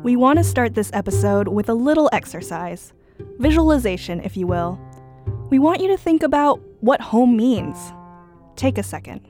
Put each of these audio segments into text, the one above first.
We want to start this episode with a little exercise, visualization, if you will. We want you to think about what home means. Take a second.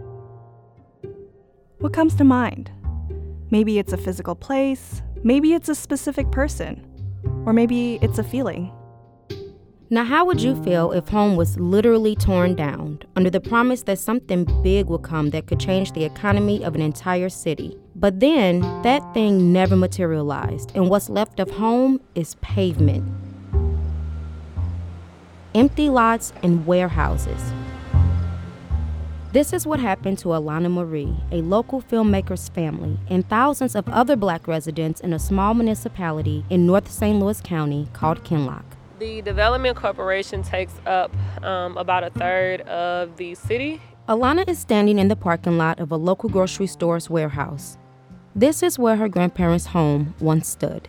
What comes to mind? Maybe it's a physical place, maybe it's a specific person, or maybe it's a feeling. Now, how would you feel if home was literally torn down under the promise that something big would come that could change the economy of an entire city? But then, that thing never materialized, and what's left of home is pavement, empty lots, and warehouses. This is what happened to Alana Marie, a local filmmaker's family, and thousands of other Black residents in a small municipality in North St. Louis County called Kinloch. The Development Corporation takes up about a third of the city. Alana is standing in the parking lot of a local grocery store's warehouse. This is where her grandparents' home once stood.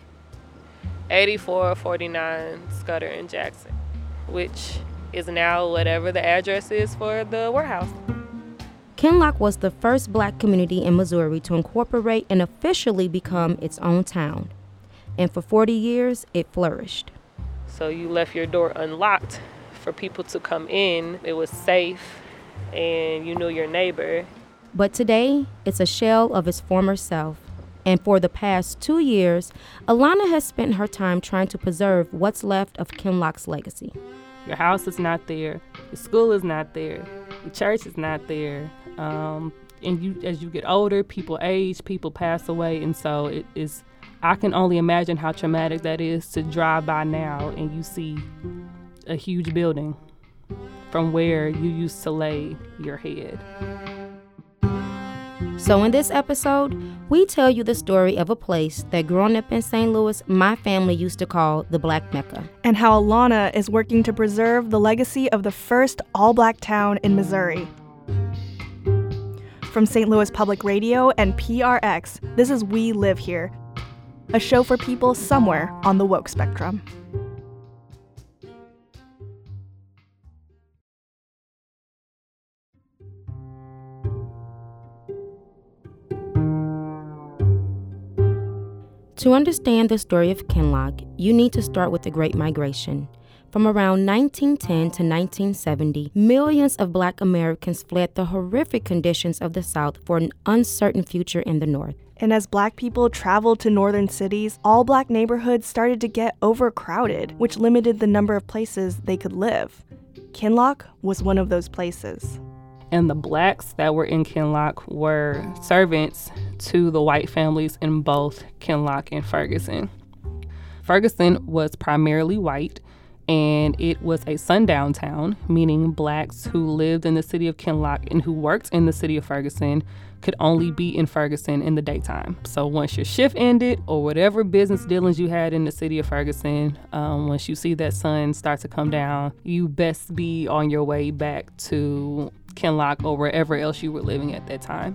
8449 Scudder and Jackson, which is now whatever the address is for the warehouse. Kinloch was the first Black community in Missouri to incorporate and officially become its own town. And for 40 years, it flourished. So you left your door unlocked for people to come in. It was safe, and you knew your neighbor. But today, it's a shell of its former self. And for the past 2 years, Alana has spent her time trying to preserve what's left of Kinloch's legacy. Your house is not there. Your school is not there. Your church is not there. And as you get older, people age, people pass away, and so it is. I can only imagine how traumatic that is to drive by now and you see a huge building from where you used to lay your head. So in this episode, we tell you the story of a place that growing up in St. Louis, my family used to call the Black Mecca. And how Alana is working to preserve the legacy of the first all-Black town in Missouri. From St. Louis Public Radio and PRX, this is We Live Here, a show for people somewhere on the woke spectrum. To understand the story of Kinloch, you need to start with the Great Migration. From around 1910 to 1970, millions of Black Americans fled the horrific conditions of the South for an uncertain future in the North. And as Black people traveled to northern cities, all Black neighborhoods started to get overcrowded, which limited the number of places they could live. Kinloch was one of those places. And the Blacks that were in Kinloch were servants to the white families in both Kinloch and Ferguson. Ferguson was primarily white, and it was a sundown town, meaning Blacks who lived in the city of Kinloch and who worked in the city of Ferguson could only be in Ferguson in the daytime. So once your shift ended or whatever business dealings you had in the city of Ferguson, once you see that sun start to come down, you best be on your way back to Kinloch or wherever else you were living at that time.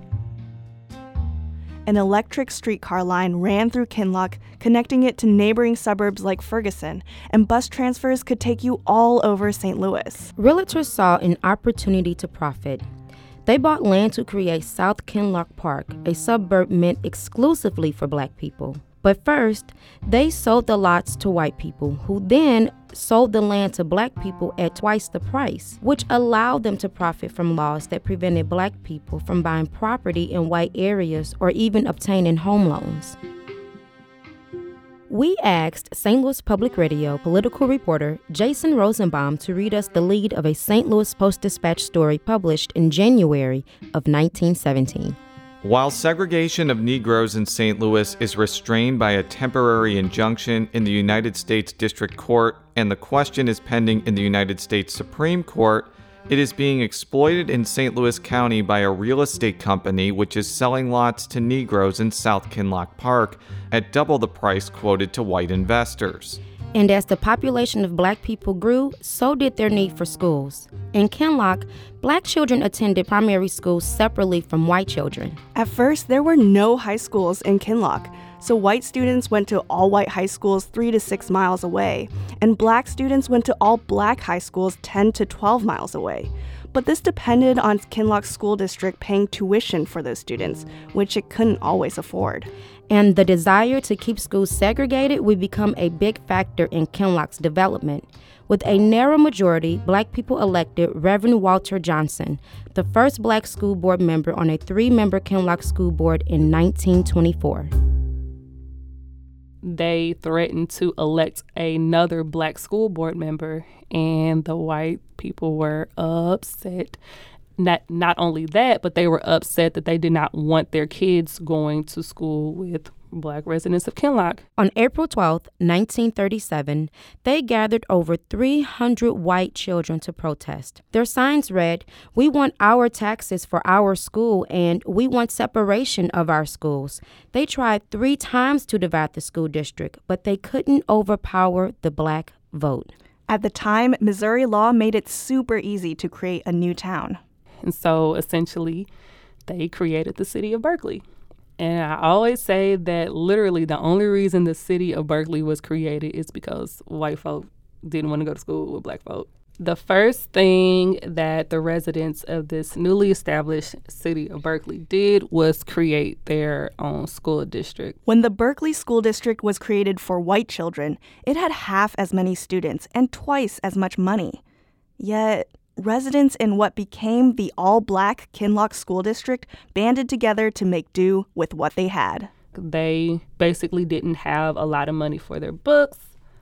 An electric streetcar line ran through Kinloch, connecting it to neighboring suburbs like Ferguson, and bus transfers could take you all over St. Louis. Realtors saw an opportunity to profit. They bought land to create South Kinloch Park, a suburb meant exclusively for Black people. But first, they sold the lots to white people, who then sold the land to Black people at twice the price, which allowed them to profit from laws that prevented Black people from buying property in white areas or even obtaining home loans. We asked St. Louis Public Radio political reporter Jason Rosenbaum to read us the lead of a St. Louis Post-Dispatch story published in January of 1917. While segregation of Negroes in St. Louis is restrained by a temporary injunction in the United States District Court and the question is pending in the United States Supreme Court, it is being exploited in St. Louis County by a real estate company which is selling lots to Negroes in South Kinloch Park at double the price quoted to white investors. And as the population of Black people grew, so did their need for schools. In Kinloch, Black children attended primary schools separately from white children. At first, there were no high schools in Kinloch, so white students went to all-white high schools 3 to 6 miles away, and Black students went to all-Black high schools 10 to 12 miles away. But this depended on Kinloch School District paying tuition for those students, which it couldn't always afford. And the desire to keep schools segregated would become a big factor in Kinloch's development. With a narrow majority, Black people elected Reverend Walter Johnson, the first Black school board member on a 3-member Kinloch school board in 1924. They threatened to elect another Black school board member, and the white people were upset. Not only that, but they were upset that they did not want their kids going to school with Black residents of Kinloch. On April 12, 1937, they gathered over 300 white children to protest. Their signs read, "We want our taxes for our school and we want separation of our schools." They tried 3 times to divide the school district, but they couldn't overpower the Black vote. At the time, Missouri law made it super easy to create a new town. And so essentially, they created the city of Berkeley. And I always say that literally the only reason the city of Berkeley was created is because white folk didn't want to go to school with Black folk. The first thing that the residents of this newly established city of Berkeley did was create their own school district. When the Berkeley School District was created for white children, it had half as many students and twice as much money. Yet, residents in what became the all-Black Kinloch School District banded together to make do with what they had. They basically didn't have a lot of money for their books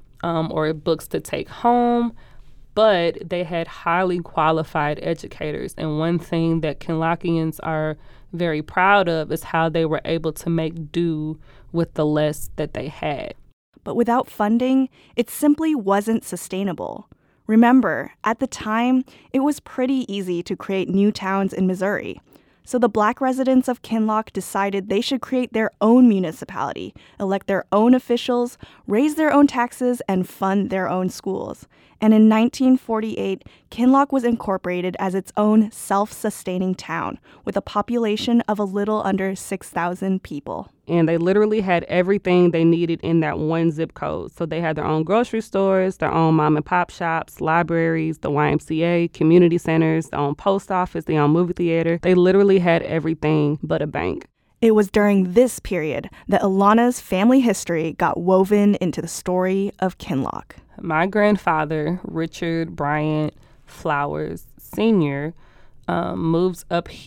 or books to take home, but they had highly qualified educators. And one thing that Kinlochians are very proud of is how they were able to make do with the less that they had. But without funding, it simply wasn't sustainable. Remember, at the time, it was pretty easy to create new towns in Missouri. So the Black residents of Kinloch decided they should create their own municipality, elect their own officials, raise their own taxes, and fund their own schools. And in 1948, Kinloch was incorporated as its own self-sustaining town with a population of a little under 6,000 people. And they literally had everything they needed in that one zip code. So they had their own grocery stores, their own mom and pop shops, libraries, the YMCA, community centers, their own post office, their own movie theater. They literally had everything but a bank. It was during this period that Ilana's family history got woven into the story of Kinloch. My grandfather, Richard Bryant Flowers Sr., moved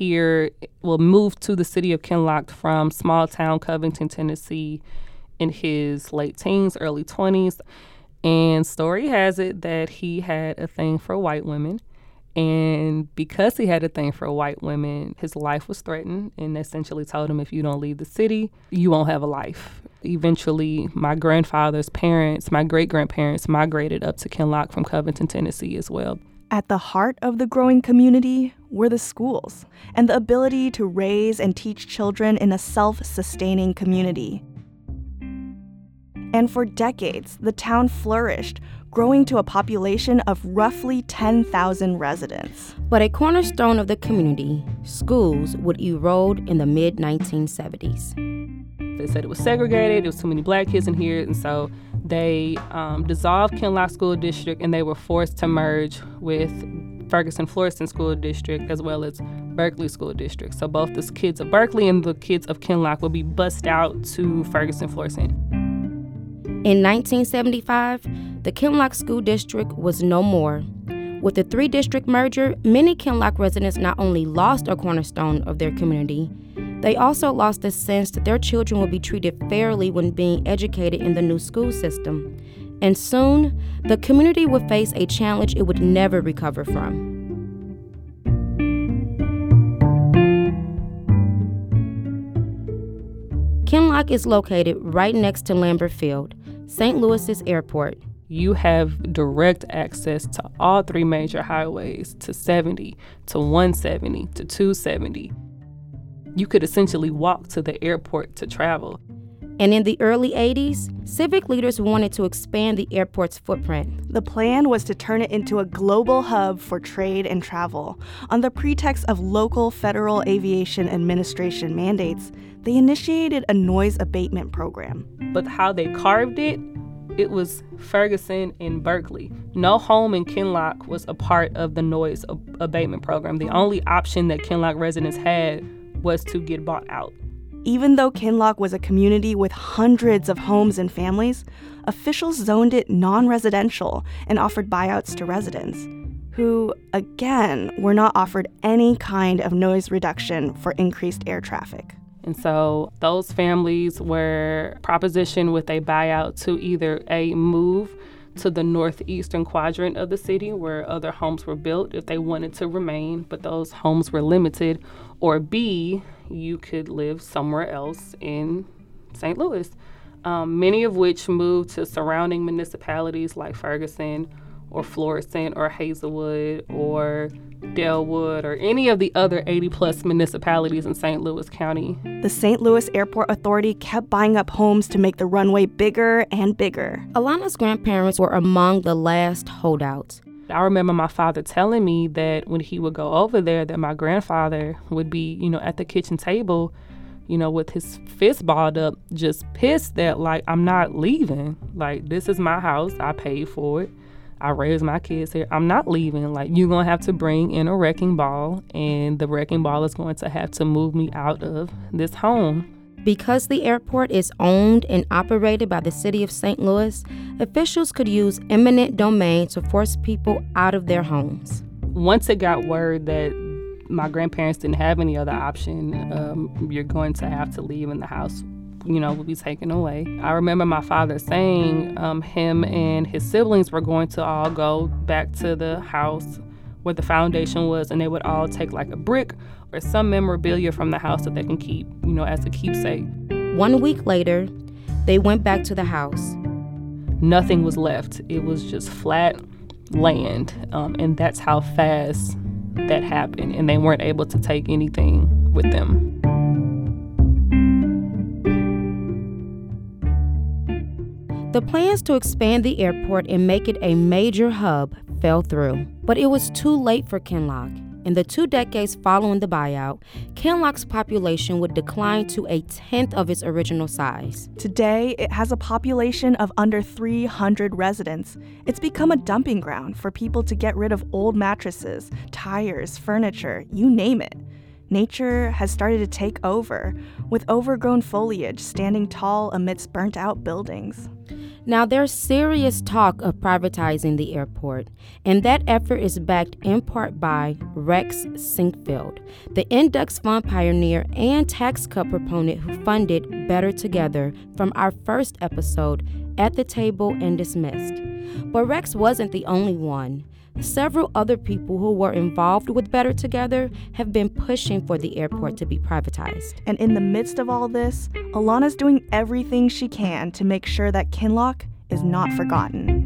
to the city of Kinloch from small town Covington, Tennessee in his late teens, early 20s. And story has it that he had a thing for white women. And because he had a thing for white women, his life was threatened and essentially told him, if you don't leave the city, you won't have a life. Eventually, my grandfather's parents, my great-grandparents, migrated up to Kinloch from Covington, Tennessee as well. At the heart of the growing community were the schools and the ability to raise and teach children in a self-sustaining community. And for decades, the town flourished, growing to a population of roughly 10,000 residents. But a cornerstone of the community, schools, would erode in the mid-1970s. They said it was segregated, there was too many Black kids in here, and so they dissolved Kinloch School District and they were forced to merge with Ferguson-Florissant School District as well as Berkeley School District. So both the kids of Berkeley and the kids of Kinloch would be bussed out to Ferguson-Florissant. In 1975, the Kinloch School District was no more. With the 3-district merger, many Kinloch residents not only lost a cornerstone of their community, they also lost the sense that their children would be treated fairly when being educated in the new school system. And soon, the community would face a challenge it would never recover from. Kinloch is located right next to Lambert Field, St. Louis's airport. You have direct access to all 3 major highways, to 70, to 170, to 270. You could essentially walk to the airport to travel. And in the early 80s, civic leaders wanted to expand the airport's footprint. The plan was to turn it into a global hub for trade and travel. On the pretext of local Federal Aviation Administration mandates, they initiated a noise abatement program. But how they carved it it was Ferguson and Berkeley. No home in Kinloch was a part of the noise abatement program. The only option that Kinloch residents had was to get bought out. Even though Kinloch was a community with hundreds of homes and families, officials zoned it non-residential and offered buyouts to residents, who, again, were not offered any kind of noise reduction for increased air traffic. And so those families were propositioned with a buyout to either A, move to the northeastern quadrant of the city where other homes were built if they wanted to remain, but those homes were limited, or B, you could live somewhere else in St. Louis, many of which moved to surrounding municipalities like Ferguson or Florissant or Hazelwood or Delwood or any of the other 80-plus municipalities in St. Louis County. The St. Louis Airport Authority kept buying up homes to make the runway bigger and bigger. Alana's grandparents were among the last holdouts. I remember my father telling me that when he would go over there, that my grandfather would be, at the kitchen table, with his fist balled up, just pissed that, I'm not leaving. This is my house. I paid for it. I raised my kids here. I'm not leaving. You're going to have to bring in a wrecking ball, and the wrecking ball is going to have to move me out of this home. Because the airport is owned and operated by the city of St. Louis, officials could use eminent domain to force people out of their homes. Once it got word that my grandparents didn't have any other option, you're going to have to leave and the house, will be taken away. I remember my father saying him and his siblings were going to all go back to the house where the foundation was, and they would all take a brick or some memorabilia from the house that they can keep, as a keepsake. 1 week later, they went back to the house. Nothing was left. It was just flat land, and that's how fast that happened, and they weren't able to take anything with them. The plans to expand the airport and make it a major hub fell through, but it was too late for Kinloch. In the 2 decades following the buyout, Kinloch's population would decline to a tenth of its original size. Today, it has a population of under 300 residents. It's become a dumping ground for people to get rid of old mattresses, tires, furniture, you name it. Nature has started to take over, with overgrown foliage standing tall amidst burnt-out buildings. Now, there's serious talk of privatizing the airport, and that effort is backed in part by Rex Sinquefield, the index fund pioneer and tax cut proponent who funded Better Together from our first episode, At the Table and Dismissed. But Rex wasn't the only one. Several other people who were involved with Better Together have been pushing for the airport to be privatized. And in the midst of all this, Alana's doing everything she can to make sure that Kinloch is not forgotten.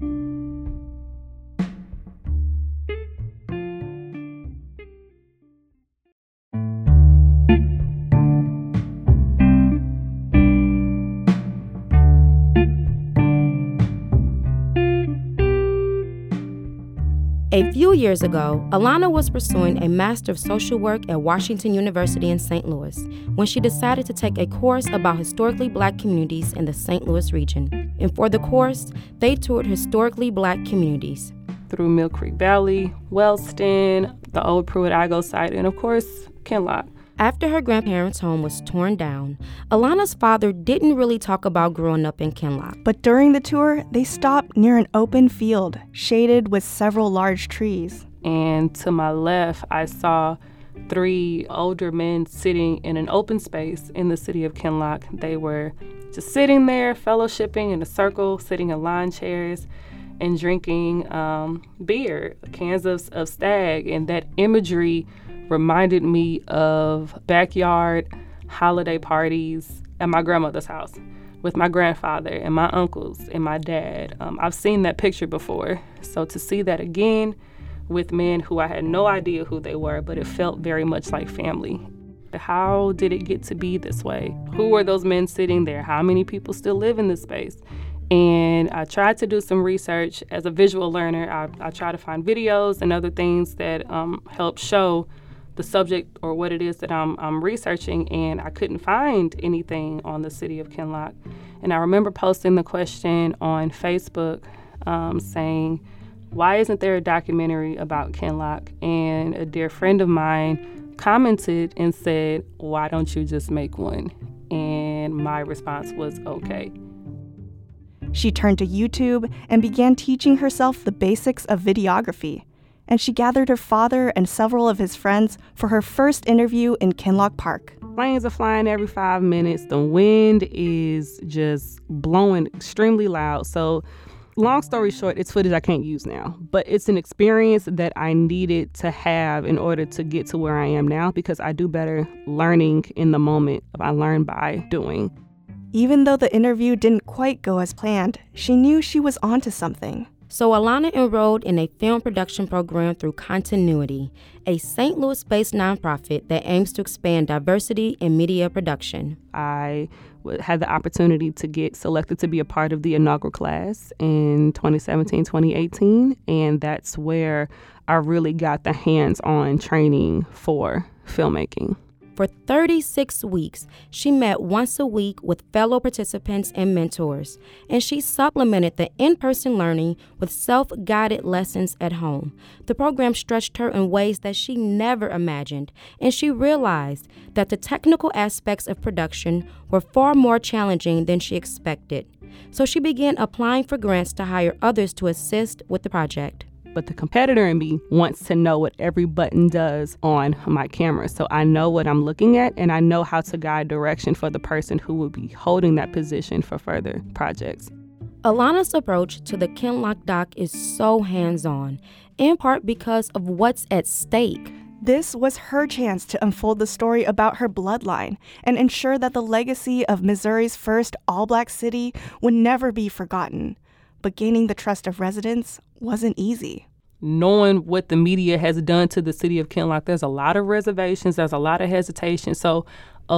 A few years ago, Alana was pursuing a Master of Social Work at Washington University in St. Louis when she decided to take a course about historically Black communities in the St. Louis region. And for the course, they toured historically Black communities. Through Mill Creek Valley, Wellston, the old Pruitt-Igoe site, and of course, Kinloch. After her grandparents' home was torn down, Alana's father didn't really talk about growing up in Kinloch. But during the tour, they stopped near an open field, shaded with several large trees. And to my left, I saw 3 older men sitting in an open space in the city of Kinloch. They were just sitting there, fellowshipping in a circle, sitting in lawn chairs, and drinking beer, cans of Stag. And that imagery reminded me of backyard holiday parties at my grandmother's house with my grandfather and my uncles and my dad. I've seen that picture before. So to see that again with men who I had no idea who they were, but it felt very much like family. How did it get to be this way? Who were those men sitting there? How many people still live in this space? And I tried to do some research. As a visual learner, I try to find videos and other things that help show the subject or what it is that I'm researching, and I couldn't find anything on the city of Kinloch. And I remember posting the question on Facebook saying, why isn't there a documentary about Kinloch? And a dear friend of mine commented and said, why don't you just make one? And my response was, okay. She turned to YouTube and began teaching herself the basics of videography. And she gathered her father and several of his friends for her first interview in Kinloch Park. Planes are flying every 5 minutes. The wind is just blowing extremely loud. So long story short, it's footage I can't use now. But it's an experience that I needed to have in order to get to where I am now, because I do better learning in the moment. I learn by doing. Even though the interview didn't quite go as planned, she knew she was onto something. So Alana enrolled in a film production program through Continuity, a St. Louis-based nonprofit that aims to expand diversity in media production. I had the opportunity to get selected to be a part of the inaugural class in 2017-2018, and that's where I really got the hands-on training for filmmaking. For 36 weeks, she met once a week with fellow participants and mentors, and she supplemented the in-person learning with self-guided lessons at home. The program stretched her in ways that she never imagined, and she realized that the technical aspects of production were far more challenging than she expected. So she began applying for grants to hire others to assist with the project. But the competitor in me wants to know what every button does on my camera. So I know what I'm looking at, and I know how to guide direction for the person who will be holding that position for further projects. Alana's approach to the Kinloch doc is so hands-on, in part because of what's at stake. This was her chance to unfold the story about her bloodline and ensure that the legacy of Missouri's first all-black city would never be forgotten. But gaining the trust of residents wasn't easy. Knowing what the media has done to the city of Kinloch, there's a lot of reservations, there's a lot of hesitation. So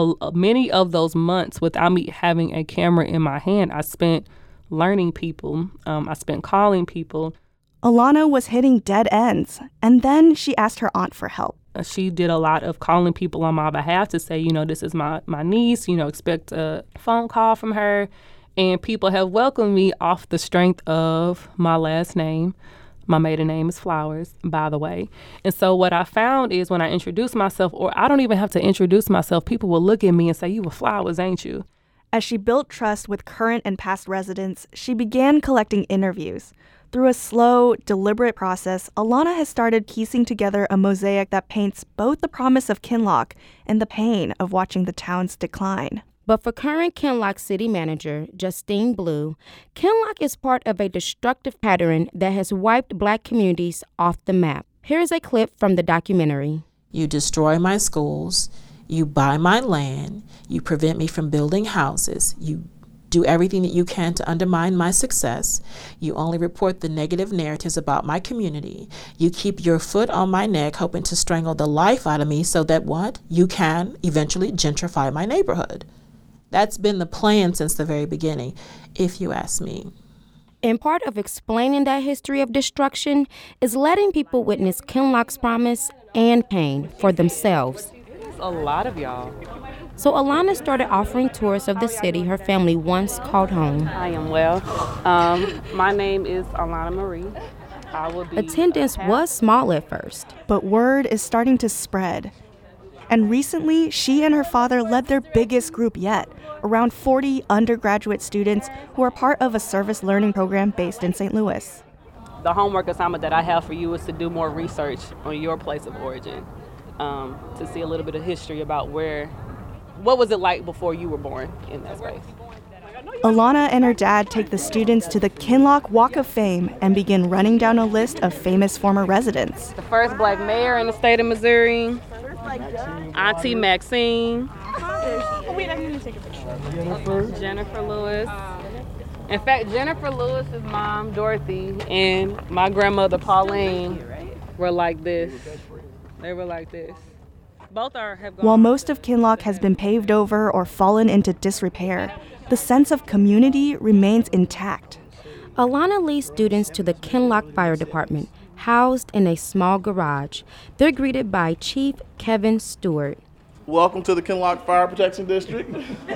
many of those months without me having a camera in my hand, I spent learning people, I spent calling people. Alana was hitting dead ends, and then she asked her aunt for help. She did a lot of calling people on my behalf to say, this is my niece, expect a phone call from her. And people have welcomed me off the strength of my last name. My maiden name is Flowers, by the way. And so what I found is when I introduce myself, or I don't even have to introduce myself, people will look at me and say, you were Flowers, ain't you? As she built trust with current and past residents, she began collecting interviews. Through a slow, deliberate process, Alana has started piecing together a mosaic that paints both the promise of Kinloch and the pain of watching the town's decline. But for current Kinloch City Manager, Justine Blue, Kinloch is part of a destructive pattern that has wiped Black communities off the map. Here is a clip from the documentary. You destroy my schools, you buy my land, you prevent me from building houses, you do everything that you can to undermine my success. You only report the negative narratives about my community. You keep your foot on my neck, hoping to strangle the life out of me so that what? You can eventually gentrify my neighborhood. That's been the plan since the very beginning, if you ask me. And part of explaining that history of destruction is letting people witness Kinloch's promise and pain for themselves. It's a lot of y'all. So Alana started offering tours of the city her family once called home. I am well. My name is Alana Marie. Attendance was small at first, but word is starting to spread. And recently, she and her father led their biggest group yet, around 40 undergraduate students who are part of a service learning program based in St. Louis. The homework assignment that I have for you is to do more research on your place of origin, to see a little bit of history about what was it like before you were born in that space. Alana and her dad take the students to the Kinloch Walk of Fame and begin running down a list of famous former residents. The first Black mayor in the state of Missouri, Auntie Maxine. Wait, I'm going to take a picture. Jennifer Lewis. In fact, Jennifer Lewis's mom, Dorothy, and my grandmother, Pauline, were like this. They were like this. Both have gone. While most of Kinloch has been paved over or fallen into disrepair, the sense of community remains intact. Alana leads students to the Kinloch Fire Department, housed in a small garage. They're greeted by Chief Kevin Stewart. Welcome to the Kinloch Fire Protection District.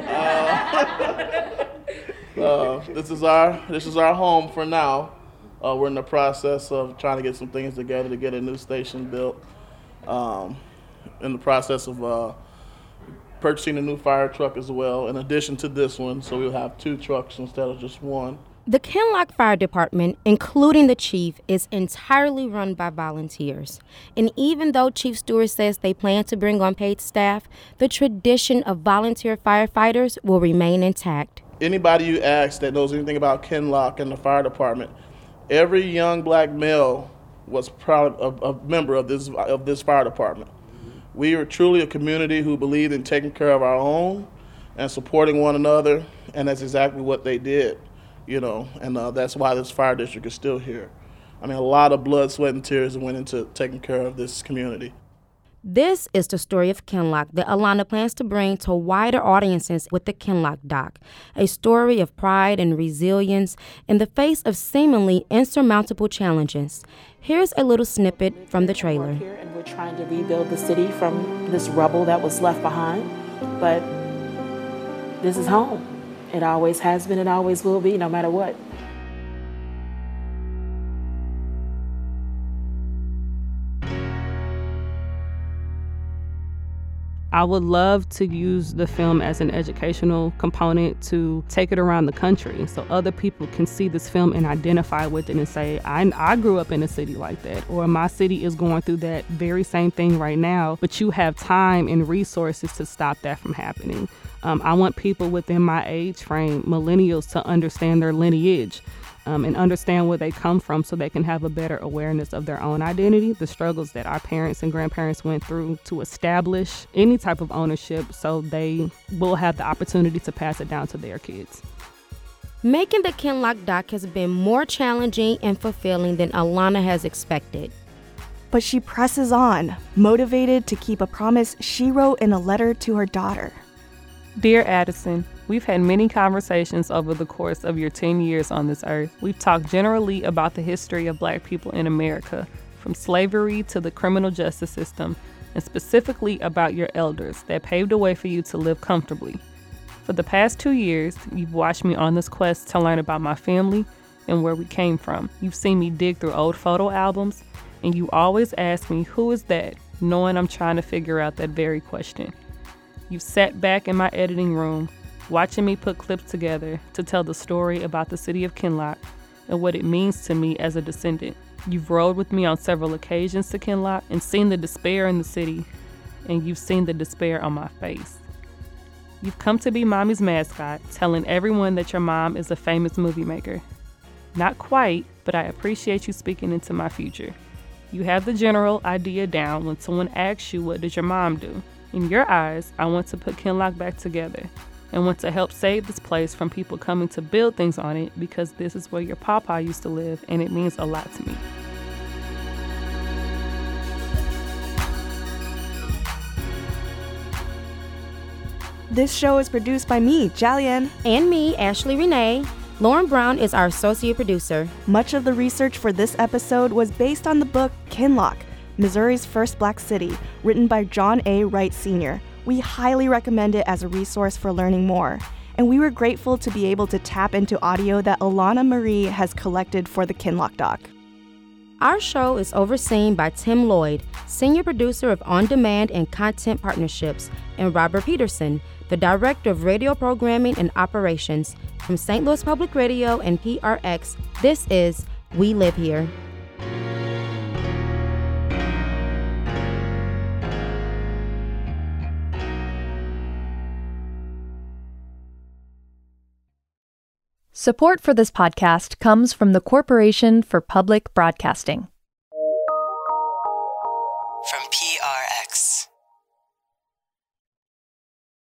This is our home for now. We're in the process of trying to get some things together to get a new station built. In the process of purchasing a new fire truck as well, in addition to this one, so we'll have 2 trucks instead of just one. The Kinloch Fire Department, including the chief, is entirely run by volunteers. And even though Chief Stewart says they plan to bring on paid staff, the tradition of volunteer firefighters will remain intact. Anybody you ask that knows anything about Kinloch and the fire department, every young black male was proud of a member of this fire department. We are truly a community who believed in taking care of our own and supporting one another, and that's exactly what they did. And that's why this fire district is still here. I mean, a lot of blood, sweat, and tears went into taking care of this community. This is the story of Kinloch that Alana plans to bring to wider audiences with the Kinloch Doc, a story of pride and resilience in the face of seemingly insurmountable challenges. Here's a little snippet from the trailer. And we're trying to rebuild the city from this rubble that was left behind, but this is home. It always has been, it always will be, no matter what. I would love to use the film as an educational component to take it around the country so other people can see this film and identify with it and say, I grew up in a city like that, or my city is going through that very same thing right now, but you have time and resources to stop that from happening. I want people within my age frame, millennials, to understand their lineage and understand where they come from so they can have a better awareness of their own identity, the struggles that our parents and grandparents went through to establish any type of ownership so they will have the opportunity to pass it down to their kids. Making the Kinloch Doc has been more challenging and fulfilling than Alana has expected. But she presses on, motivated to keep a promise she wrote in a letter to her daughter. Dear Addison, we've had many conversations over the course of your 10 years on this earth. We've talked generally about the history of Black people in America, from slavery to the criminal justice system, and specifically about your elders that paved a way for you to live comfortably. For the past 2 years, you've watched me on this quest to learn about my family and where we came from. You've seen me dig through old photo albums, and you always ask me, who is that, knowing I'm trying to figure out that very question. You've sat back in my editing room, watching me put clips together to tell the story about the city of Kinloch and what it means to me as a descendant. You've rode with me on several occasions to Kinloch and seen the despair in the city, and you've seen the despair on my face. You've come to be Mommy's mascot, telling everyone that your mom is a famous movie maker. Not quite, but I appreciate you speaking into my future. You have the general idea down when someone asks you, what did your mom do? In your eyes, I want to put Kinloch back together and want to help save this place from people coming to build things on it because this is where your papa used to live and it means a lot to me. This show is produced by me, Jalian. And me, Ashley Renee. Lauren Brown is our associate producer. Much of the research for this episode was based on the book Kinloch, Missouri's First Black City, written by John A. Wright Sr. We highly recommend it as a resource for learning more. And we were grateful to be able to tap into audio that Alana Marie has collected for the Kinloch Doc. Our show is overseen by Tim Lloyd, senior producer of On Demand and Content Partnerships, and Robert Peterson, the director of radio programming and operations. From St. Louis Public Radio and PRX, this is We Live Here. Support for this podcast comes from the Corporation for Public Broadcasting. From PRX.